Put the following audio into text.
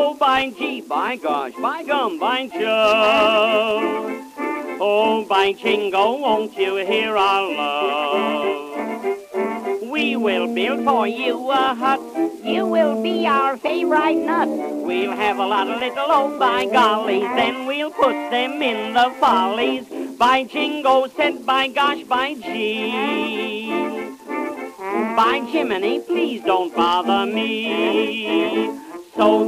Oh, by gee, by gosh, by gum, by Joe. Oh, by jingo, won't you hear our love? We will build for you a hut. You will be our favorite nut. We'll have a lot of little, oh, by gollies, then we'll put them in the follies. By jingo, said by gosh, by gee. By Jiminy, please don't bother me. So